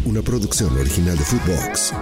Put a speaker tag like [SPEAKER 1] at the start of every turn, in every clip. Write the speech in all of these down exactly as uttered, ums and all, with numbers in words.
[SPEAKER 1] una producción original de Footbox.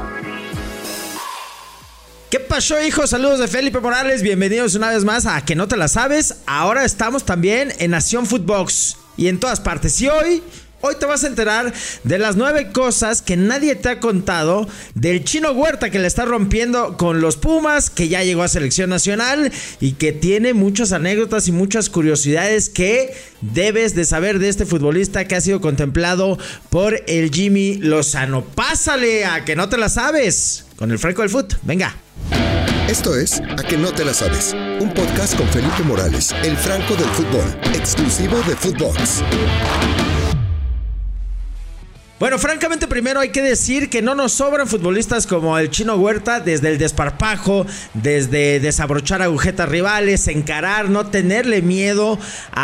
[SPEAKER 2] ¿Qué pasó, hijos? Saludos de Felipe Morales, bienvenidos una vez más a Que No Te La Sabes. Ahora estamos también en Nación Footbox y en todas partes. Y hoy... Hoy te vas a enterar de las nueve cosas que nadie te ha contado del Chino Huerta, que le está rompiendo con los Pumas, que ya llegó a selección nacional y que tiene muchas anécdotas y muchas curiosidades que debes de saber de este futbolista que ha sido contemplado por el Jimmy Lozano. Pásale a Que No Te La Sabes con el Franco del Foot. Venga.
[SPEAKER 1] Esto es A Que No Te La Sabes, un podcast con Felipe Morales, el Franco del fútbol, exclusivo de Footbox.
[SPEAKER 2] Bueno, francamente, primero hay que decir que no nos sobran futbolistas como el Chino Huerta, desde el desparpajo, desde desabrochar agujetas rivales, encarar, no tenerle miedo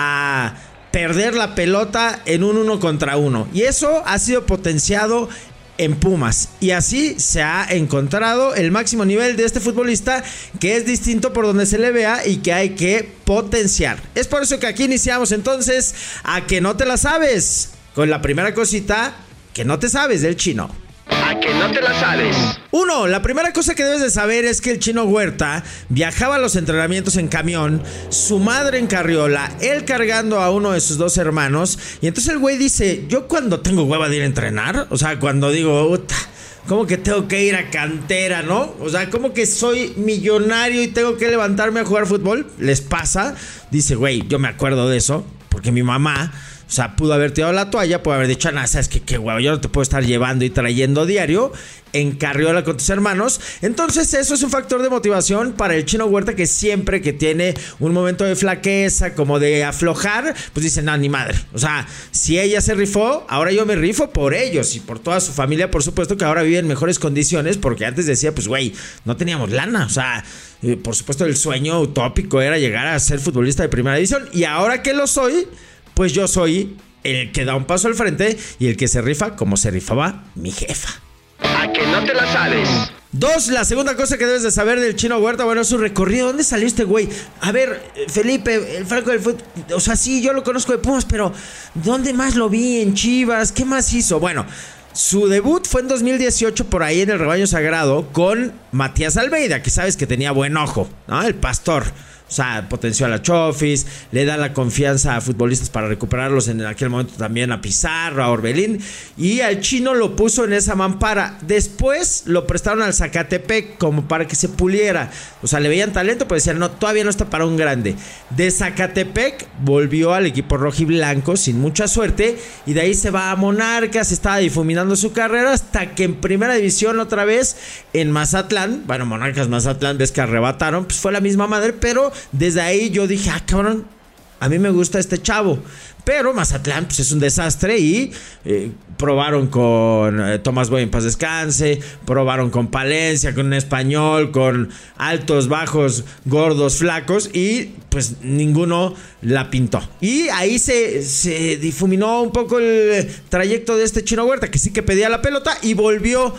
[SPEAKER 2] a perder la pelota en un uno contra uno. Y eso ha sido potenciado en Pumas, y así se ha encontrado el máximo nivel de este futbolista, que es distinto por donde se le vea y que hay que potenciar. Es por eso que aquí iniciamos entonces A Que No Te La Sabes, con la primera cosita que no te sabes del Chino.
[SPEAKER 3] A Que No Te La Sabes.
[SPEAKER 2] Uno, la primera cosa que debes de saber es que el Chino Huerta viajaba a los entrenamientos en camión, su madre en carriola, él cargando a uno de sus dos hermanos. Y entonces el güey dice, yo cuando tengo hueva de ir a entrenar, o sea, cuando digo, puta, ¿cómo que tengo que ir a cantera, no? O sea, ¿cómo que soy millonario y tengo que levantarme a jugar fútbol? ¿Les pasa? Dice, güey, yo me acuerdo de eso, porque mi mamá... O sea, pudo haber tirado la toalla, pudo haber dicho, nada, sabes que qué huevo, yo no te puedo estar llevando y trayendo diario en carriola con tus hermanos. Entonces eso es un factor de motivación para el Chino Huerta, que siempre que tiene un momento de flaqueza, como de aflojar, pues dice, no, ni madre. O sea, si ella se rifó, ahora yo me rifo por ellos y por toda su familia, por supuesto, que ahora vive en mejores condiciones, porque antes decía, pues güey, no teníamos lana. O sea, eh, por supuesto el sueño utópico era llegar a ser futbolista de primera división, y ahora que lo soy, pues yo soy el que da un paso al frente y el que se rifa como se rifaba mi jefa.
[SPEAKER 3] A Que No Te La Sabes.
[SPEAKER 2] Dos, la segunda cosa que debes de saber del Chino Huerta, bueno, es su recorrido. ¿Dónde salió este güey? A ver, Felipe, el Franco del fútbol, o sea, sí, yo lo conozco de Pumas, pero ¿dónde más lo vi? ¿En Chivas? ¿Qué más hizo? Bueno, su debut fue en dos mil dieciocho por ahí en el Rebaño Sagrado con Matías Almeida, que sabes que tenía buen ojo, ¿no? El pastor. O sea, potenció a la Chofis, le da la confianza a futbolistas para recuperarlos en aquel momento también a Pizarro, a Orbelín, y al Chino lo puso en esa mampara. Después lo prestaron al Zacatepec como para que se puliera. O sea, le veían talento, pero decían, no, todavía no está para un grande. De Zacatepec volvió al equipo rojiblanco sin mucha suerte, y de ahí se va a Monarcas, estaba difuminando su carrera hasta que en primera división otra vez en Mazatlán, bueno, Monarcas Mazatlán, ves que arrebataron, pues fue la misma madre, pero desde ahí yo dije, ah, cabrón, a mí me gusta este chavo. Pero Mazatlán, pues es un desastre. Y eh, probaron con eh, Tomás Boy en paz descanse, probaron con Palencia, con un Español, con altos, bajos, gordos, flacos, y pues ninguno la pintó. Y ahí se, se difuminó un poco el trayecto de este Chino Huerta, que sí que pedía la pelota, y volvió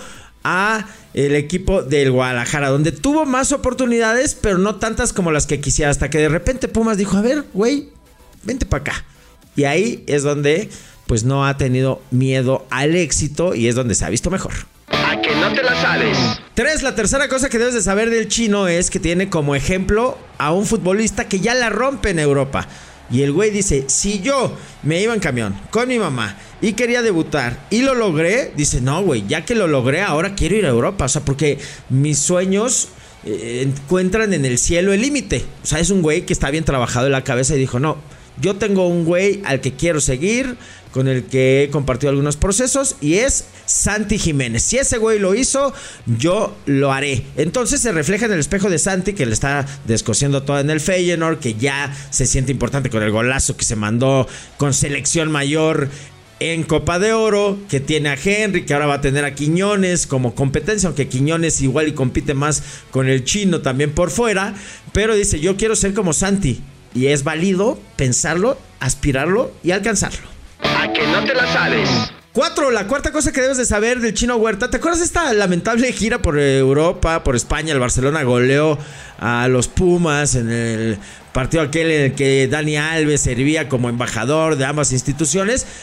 [SPEAKER 2] a el equipo del Guadalajara, donde tuvo más oportunidades, pero no tantas como las que quisiera, hasta que de repente Pumas dijo, a ver, güey, vente para acá. Y ahí es donde pues no ha tenido miedo al éxito, y es donde se ha visto mejor.
[SPEAKER 3] A Que No Te La Sabes.
[SPEAKER 2] Tres, la tercera cosa que debes de saber del Chino es que tiene como ejemplo a un futbolista que ya la rompe en Europa. Y el güey dice, si yo me iba en camión con mi mamá y quería debutar y lo logré, dice, no, güey, ya que lo logré, ahora quiero ir a Europa. O sea, porque mis sueños eh, encuentran en el cielo el límite. O sea, es un güey que está bien trabajado en la cabeza y dijo, no, yo tengo un güey al que quiero seguir, con el que he compartido algunos procesos, y es Santi Jiménez. Si ese güey lo hizo, yo lo haré. Entonces se refleja en el espejo de Santi, que le está descosiendo todo en el Feyenoord, que ya se siente importante con el golazo que se mandó con selección mayor en Copa de Oro, que tiene a Henry, que ahora va a tener a Quiñones como competencia, aunque Quiñones igual y compite más con el Chino también por fuera, pero dice, yo quiero ser como Santi, y es válido pensarlo, aspirarlo y alcanzarlo.
[SPEAKER 3] A Que No Te La Sabes.
[SPEAKER 2] Cuatro, la cuarta cosa que debes de saber del Chino Huerta. ¿Te acuerdas de esta lamentable gira por Europa, por España? El Barcelona goleó a los Pumas en el partido aquel en el que Dani Alves servía como embajador de ambas instituciones.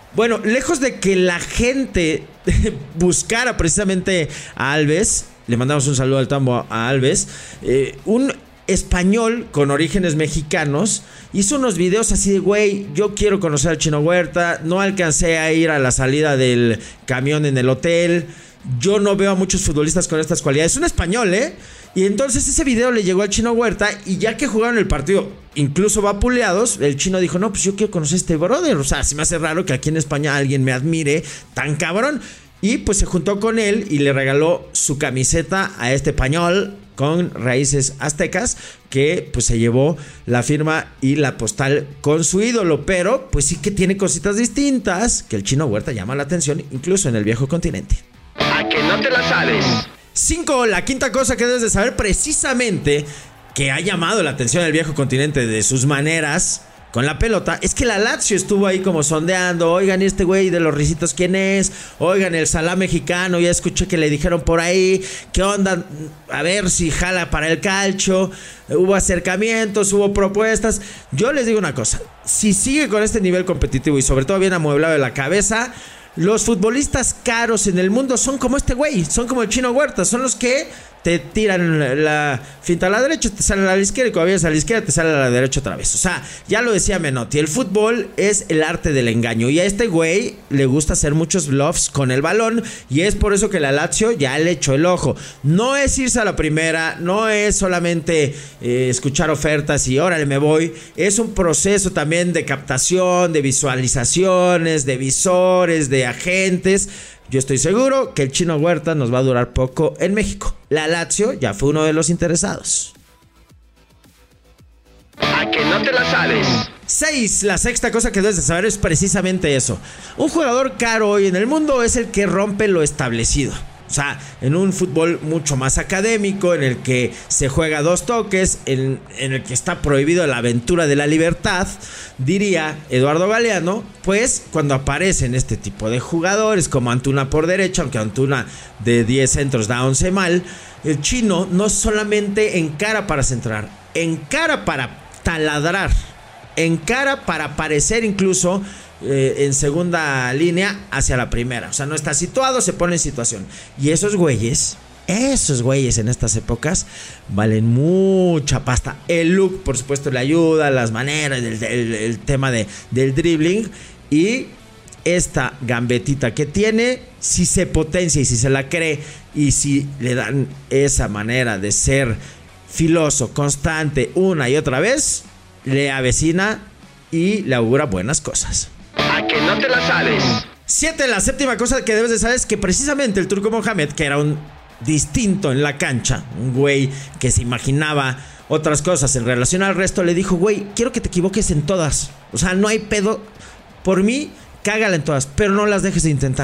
[SPEAKER 2] Bueno, lejos de que la gente buscara precisamente a Alves, le mandamos un saludo al Tambo a Alves, eh, un español con orígenes mexicanos hizo unos videos así de, güey, yo quiero conocer al Chino Huerta, no alcancé a ir a la salida del camión en el hotel, yo no veo a muchos futbolistas con estas cualidades. Es un español, ¿eh? Y entonces ese video le llegó al Chino Huerta y ya que jugaron el partido, incluso vapuleados, el Chino dijo, no, pues yo quiero conocer a este brother, o sea, se me hace raro que aquí en España alguien me admire tan cabrón. Y pues se juntó con él y le regaló su camiseta a este español con raíces aztecas, que pues se llevó la firma y la postal con su ídolo. Pero pues sí que tiene cositas distintas que el Chino Huerta llama la atención, incluso en el viejo continente.
[SPEAKER 3] A que no te la sabes.
[SPEAKER 2] cinco. La quinta cosa que debes de saber, precisamente que ha llamado la atención del viejo continente de sus maneras con la pelota, es que la Lazio estuvo ahí como sondeando. Oigan, ¿y este güey de los risitos quién es? Oigan, el Salah mexicano, ya escuché que le dijeron por ahí, ¿qué onda? A ver si jala para el calcio. Hubo acercamientos, hubo propuestas. Yo les digo una cosa, si sigue con este nivel competitivo y sobre todo bien amueblado de la cabeza, los futbolistas caros en el mundo son como este güey, son como el Chino Huerta, son los que te tiran la finta a la derecha, te sale a la izquierda, y cuando vienes a la izquierda te sale a la derecha otra vez. O sea, ya lo decía Menotti, el fútbol es el arte del engaño, y a este güey le gusta hacer muchos bluffs con el balón, y es por eso que la Lazio ya le echó el ojo. No es irse a la primera, no es solamente eh, escuchar ofertas y órale me voy, es un proceso también de captación, de visualizaciones, de visores, de agentes. Yo estoy seguro que el Chino Huerta nos va a durar poco en México. La Lazio ya fue uno de los interesados.
[SPEAKER 3] A que no te la sabes.
[SPEAKER 2] seis. La sexta cosa que debes de saber es precisamente eso. Un jugador caro hoy en el mundo es el que rompe lo establecido. O sea, en un fútbol mucho más académico, en el que se juega dos toques, en, en el que está prohibido la aventura de la libertad, diría Eduardo Galeano, pues cuando aparecen este tipo de jugadores como Antuna por derecha, aunque Antuna de diez centros da once mal, el Chino no solamente encara para centrar, encara para taladrar, encara para aparecer incluso Eh, en segunda línea hacia la primera. O sea, no está situado, se pone en situación. Y esos güeyes, esos güeyes en estas épocas valen mucha pasta. El look, por supuesto, le ayuda, las maneras, el, el, el tema de, del dribbling. Y esta gambetita que tiene, si se potencia y si se la cree, y si le dan esa manera de ser filoso, constante, una y otra vez, le avecina y le augura buenas cosas.
[SPEAKER 3] A que no te la sabes.
[SPEAKER 2] siete. La séptima cosa que debes de saber es que precisamente el Turco Mohamed, que era un distinto en la cancha, un güey que se imaginaba otras cosas en relación al resto, le dijo, güey, quiero que te equivoques en todas. O sea, no hay pedo. Por mí, cágala en todas, pero no las dejes de intentar.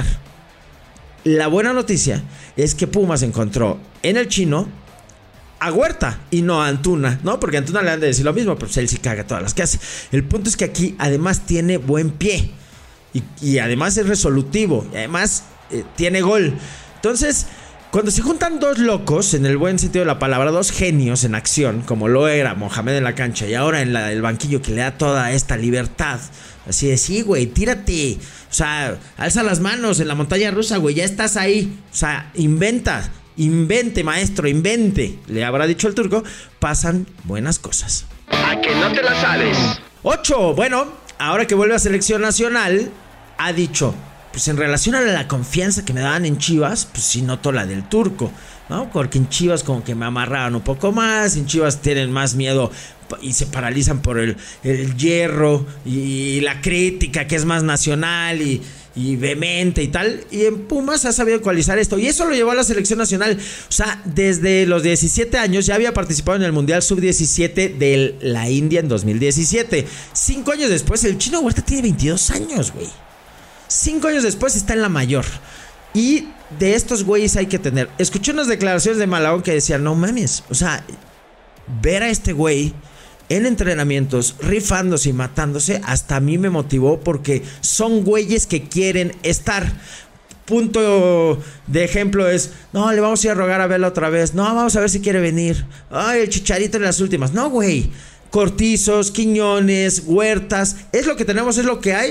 [SPEAKER 2] La buena noticia es que Pumas encontró en el Chino a Huerta y no a Antuna, ¿no? Porque a Antuna le han de decir lo mismo, pero pues él sí caga todas las que hace. El punto es que aquí además tiene buen pie y, y además es resolutivo y además eh, tiene gol. Entonces, cuando se juntan dos locos, en el buen sentido de la palabra, dos genios en acción, como lo era Mohamed en la cancha y ahora en la, el banquillo, que le da toda esta libertad, así de, sí, güey, tírate, o sea, alza las manos en la montaña rusa, güey, ya estás ahí, o sea, inventa. Invente, maestro, invente, le habrá dicho el Turco, pasan buenas cosas.
[SPEAKER 3] A que no te la sabes.
[SPEAKER 2] ocho. Bueno, ahora que vuelve a selección nacional, ha dicho, pues en relación a la confianza que me daban en Chivas, pues sí noto la del Turco, ¿no? Porque en Chivas como que me amarraban un poco más, en Chivas tienen más miedo y se paralizan por el, el hierro y la crítica que es más nacional y... y vehemente y tal, y en Pumas ha sabido ecualizar esto, y eso lo llevó a la selección nacional. O sea, desde los diecisiete años ya había participado en el Mundial sub diecisiete de la India en dos mil diecisiete. Cinco años después, el Chino Huerta tiene veintidós años, güey. Cinco años después está en la mayor. Y de estos güeyes hay que tener. Escuché unas declaraciones de Malagón que decían, no mames, o sea, ver a este güey en entrenamientos, rifándose y matándose, hasta a mí me motivó, porque son güeyes que quieren estar. Punto de ejemplo es, no, le vamos a ir a rogar a verla otra vez, no, vamos a ver si quiere venir, ay, el Chicharito en las últimas, no, güey, Cortizos, Quiñones, Huertas, es lo que tenemos, es lo que hay,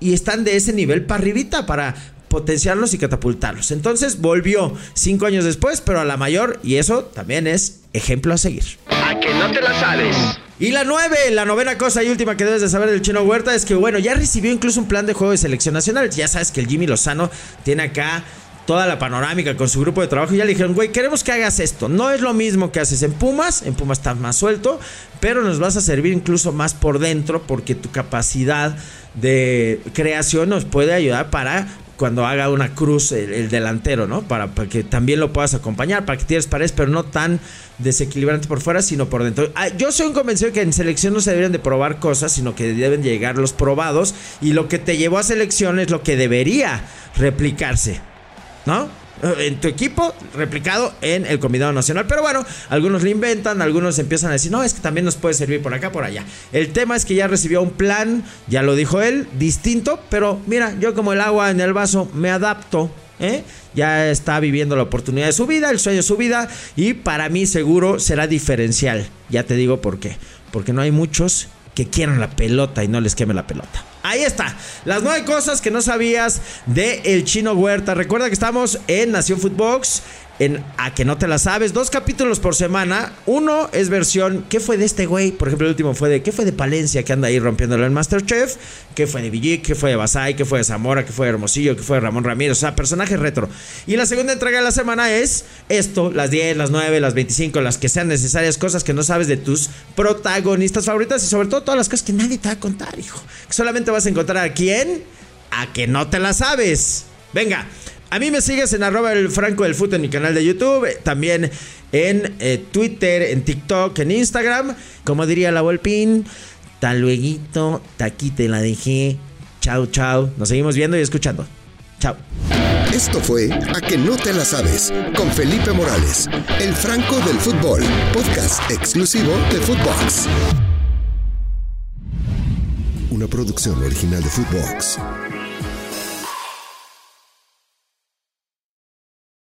[SPEAKER 2] y están de ese nivel para arribita, para potenciarlos y catapultarlos. Entonces volvió cinco años después, pero a la mayor, y eso también es ejemplo a seguir.
[SPEAKER 3] A que no te la sabes.
[SPEAKER 2] Y la nueve, la novena cosa y última que debes de saber del Chino Huerta es que, bueno, ya recibió incluso un plan de juego de selección nacional. Ya sabes que el Jimmy Lozano tiene acá toda la panorámica con su grupo de trabajo y ya le dijeron, güey, queremos que hagas esto. No es lo mismo que haces en Pumas, en Pumas estás más suelto, pero nos vas a servir incluso más por dentro porque tu capacidad de creación nos puede ayudar para cuando haga una cruz el, el delantero, ¿no? Para, para que también lo puedas acompañar, para que tires paredes, pero no tan desequilibrante por fuera, sino por dentro. Ah, yo soy un convencido que en selección no se deberían de probar cosas, sino que deben llegar los probados, y lo que te llevó a selección es lo que debería replicarse, ¿no? En tu equipo, replicado en el combinado nacional. Pero bueno, algunos le inventan, algunos empiezan a decir, no, es que también nos puede servir por acá, por allá. El tema es que ya recibió un plan, ya lo dijo él, distinto. Pero mira, yo como el agua en el vaso me adapto, ¿eh? Ya está viviendo la oportunidad de su vida, el sueño de su vida, y para mí seguro será diferencial. Ya te digo por qué. Porque no hay muchos que quieran la pelota y no les queme la pelota. Ahí está, las nueve cosas que no sabías de el Chino Huerta. Recuerda que estamos en Nación Footbox, en A que no te la sabes, dos capítulos por semana. Uno es versión, ¿qué fue de este güey? Por ejemplo, el último fue de, ¿qué fue de Palencia que anda ahí rompiéndolo en Masterchef? ¿Qué fue de Villic? ¿Qué fue de Basay? ¿Qué fue de Zamora? ¿Qué fue de Hermosillo? ¿Qué fue de Ramón Ramírez? O sea, personajes retro. Y la segunda entrega de la semana es esto, las diez, las nueve, las veinticinco, las que sean necesarias, cosas que no sabes de tus protagonistas favoritas y sobre todo todas las cosas que nadie te va a contar, hijo. Que solamente vas a encontrar aquí en A que no te la sabes. Venga. A mí me sigues en arroba el Franco del Fut en mi canal de YouTube, también en eh, Twitter, en TikTok, en Instagram. Como diría la Volpín, tal lueguito, aquí te la dejé. Chao, chao. Nos seguimos viendo y escuchando. Chao.
[SPEAKER 1] Esto fue A que no te la sabes, con Felipe Morales, el Franco del Fútbol, podcast exclusivo de Footbox. Una producción original de Footbox.